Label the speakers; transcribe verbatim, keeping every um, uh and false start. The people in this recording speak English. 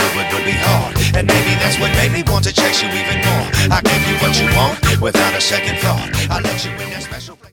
Speaker 1: good, but it'll be hard. And maybe that's what made me want to chase you even more. I give you what you want without a second thought. I let you in that special place.